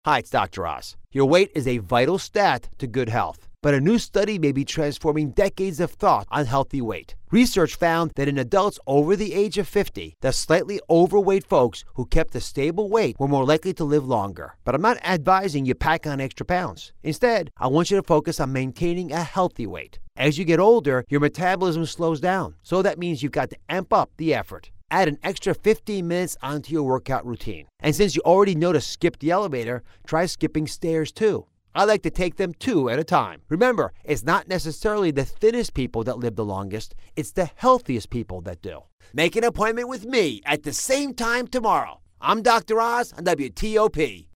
Hi, it's Dr. Oz. Your weight is a vital stat to good health, but a new study may be transforming decades of thought on healthy weight. Research found that in adults over the age of 50, the slightly overweight folks who kept a stable weight were more likely to live longer. But I'm not advising you pack on extra pounds. Instead, I want you to focus on maintaining a healthy weight. As you get older, your metabolism slows down, so that means you've got to amp up the effort. Add an extra 15 minutes onto your workout routine. And since you already know to skip the elevator, try skipping stairs too. I like to take them 2 at a time. Remember, it's not necessarily the thinnest people that live the longest, it's the healthiest people that do. Make an appointment with me at the same time tomorrow. I'm Dr. Oz on WTOP.